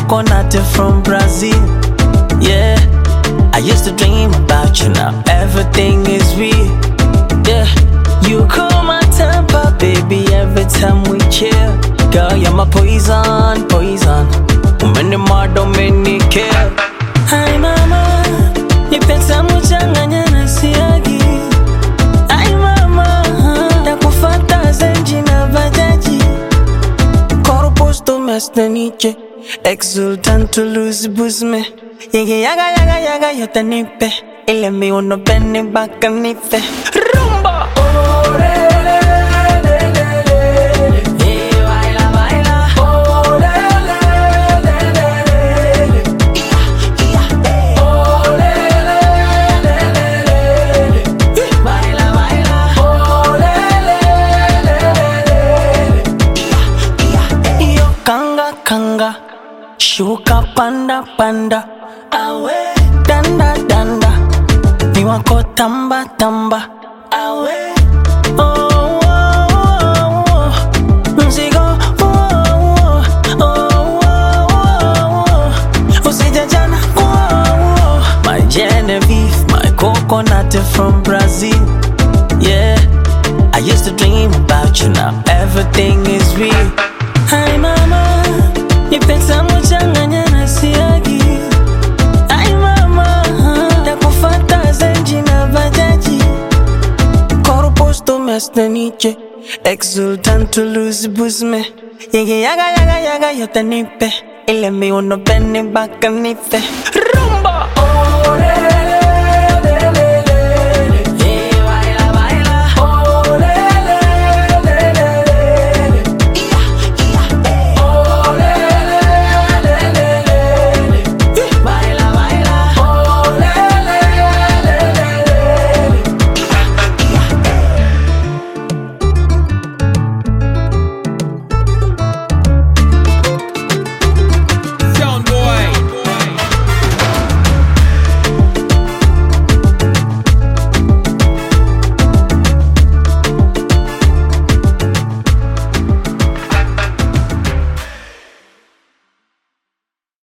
coconut from Brazil. Yeah, I used to dream about you, now everything is real. Yeah, you cool my temper, baby, every time we chill. Girl, you're my poison, poison. Many more don't make me care. Hi mama, nipensa mchanganya na siagi. Hi mama, nakufata zenji na bajaji. Corpus to mesteniche, exultant to lose busme. Yigi yaga yaga yaga yote nipe. Ile mi uno beni baka nipe. Rumba! Oh, le, le, le, le, le. Y baila, baila. Oh, le, le, le, le, le. Ia, ia, oh, le, le, le, le, le. Baila, baila. Oh, le, le, le, le, le. Ia, ia, yo kanga, kanga. Shuka panda, panda. Awe, danda, danda. Mi wako tamba, tamba. Awe, oh, oh, oh, oh. Mzigo, oh, oh, oh, oh, oh, oh. Usijajana, oh, oh. My Genevieve, my coconut from Brazil. Yeah, I used to dream about you, now everything is real. Hi mama, nipensa mchanganya na siagi. Hi mama, nakufata zenji na bajaji. Corpus to mesteniche, exultant to lose busme. Yigi yaga yaga yaga yote nipe. Ile mi uno beni baka nipe. Rumba!